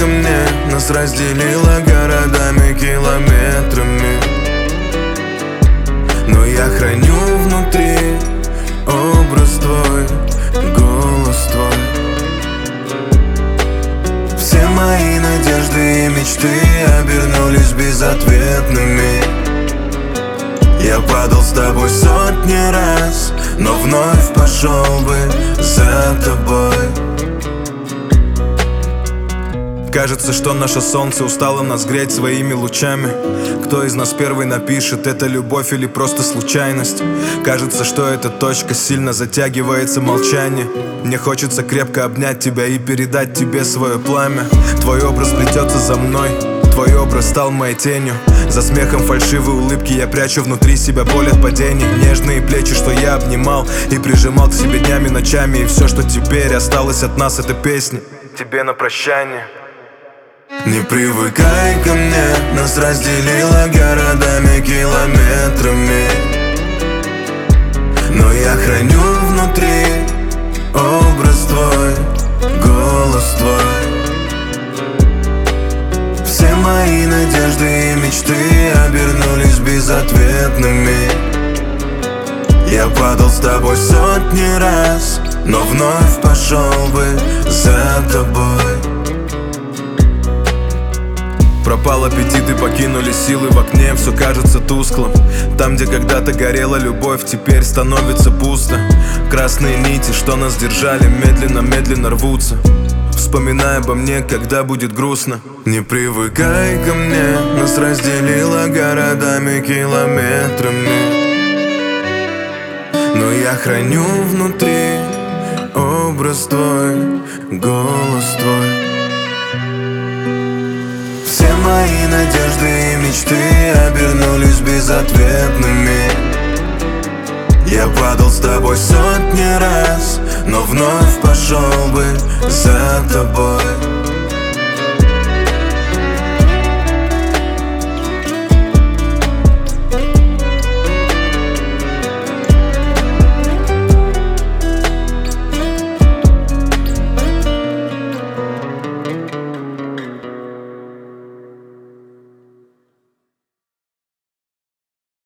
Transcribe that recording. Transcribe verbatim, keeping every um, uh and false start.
ко мне, нас разделило городами, километрами. Но я храню внутри образ твой, голос твой. Все мои надежды и мечты обернулись безответными. Я падал с тобой сотни раз, но вновь пошел бы за тобой. Кажется, что наше солнце устало нас греть своими лучами. Кто из нас первый напишет, это любовь или просто случайность? Кажется, что эта точка сильно затягивается молчание. Мне хочется крепко обнять тебя и передать тебе свое пламя. Твой образ плетется за мной, твой образ стал моей тенью. За смехом фальшивой улыбки я прячу внутри себя боль от падений. Нежные плечи, что я обнимал и прижимал к себе днями, ночами. И все, что теперь осталось от нас, это песни тебе на прощание. Не привыкай ко мне, нас разделило городами, километрами. Но я храню внутри образ твой, голос твой. Все мои надежды и мечты обернулись безответными. Я падал с тобой сотни раз, но вновь пошел бы за тобой. Пропал аппетит и покинули силы в окне, все кажется тусклым. Там, где когда-то горела любовь, теперь становится пусто. Красные нити, что нас держали, медленно-медленно рвутся. Вспоминай обо мне, когда будет грустно. Не привыкай ко мне, нас разделило городами, километрами. Но я храню внутри образ твой, голос твой. Все мои надежды и мечты обернулись безответными. Я падал с тобой сотни раз, но вновь пошел бы за тобой.